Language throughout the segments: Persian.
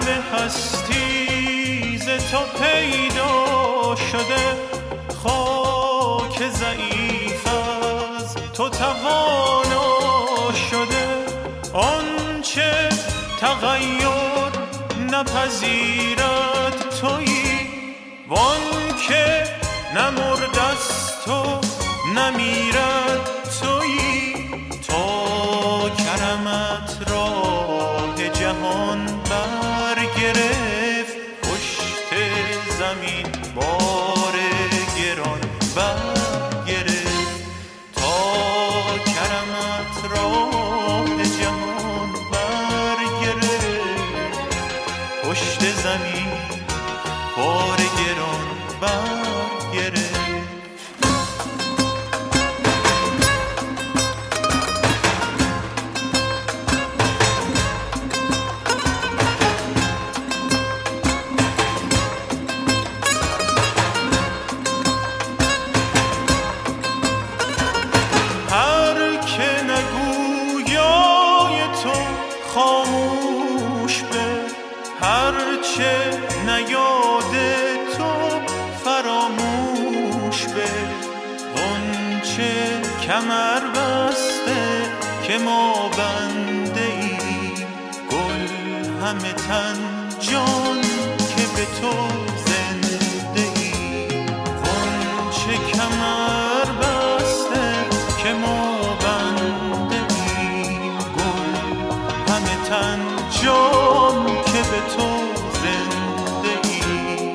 همه هستی ز تو پیدا شده، خاک ضعیف از تو توانا شده. آنچه تغییر نپذیرد تویی، وانکه نمردست و نمیرد تویی. تا کرمت راه جهان برگرفت، پشت زمین بار گران برگرفت. تا کرمت راه جهان برگرفت، پشت زمین بار گران برگرفت. خاموش به هرچه نیاد تو فراموش به. غنچه کمر بسته که ما بنده ایم، گل همه تن جان که به تو زنده ایم. غنچه کمر بسته که ما تن جان که به تو زنده ای.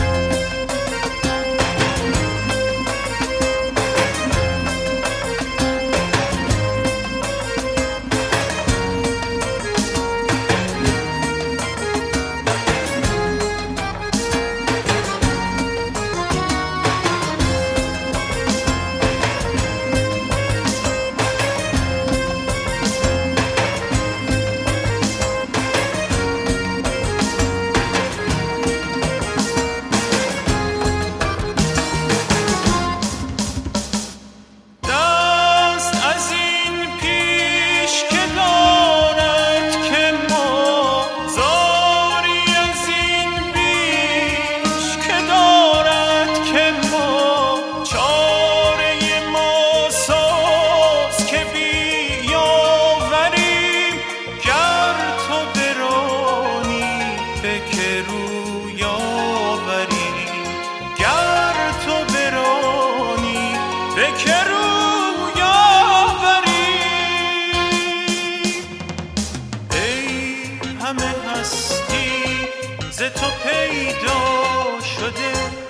تو پیدا شده،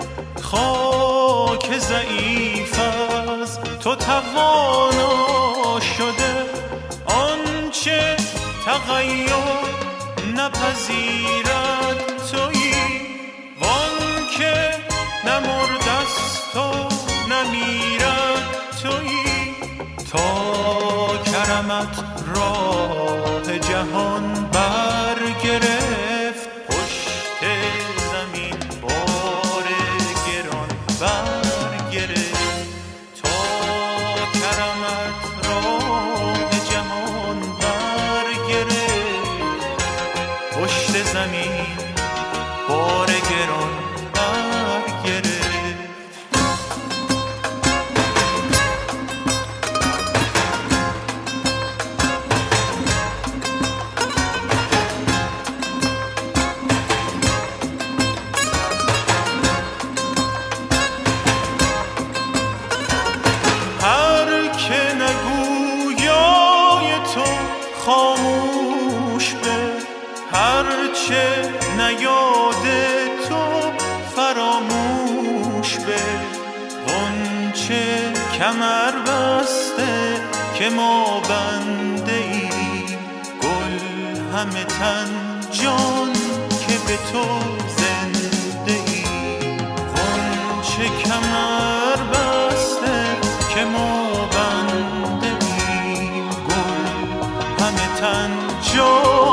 خاک ضعیف از تو توانا شده. آنچه تغییر نپذیرد تویی، وانکه نمردست و نمیرد تویی. تا کرمت راه جهان برگرفت، زمین بار گران برگرفت. تا کرمت راه جهان برگرفت، پشت زمین بار گران برگرفت. خاموش به هرچه نیاد تو فراموش به. غنچه کمر بسته که ما بنده ایم، گل همه تن جان که به تو زنده ایم. غنچه کمر بسته که ما بنده ایم، گل همه تن جان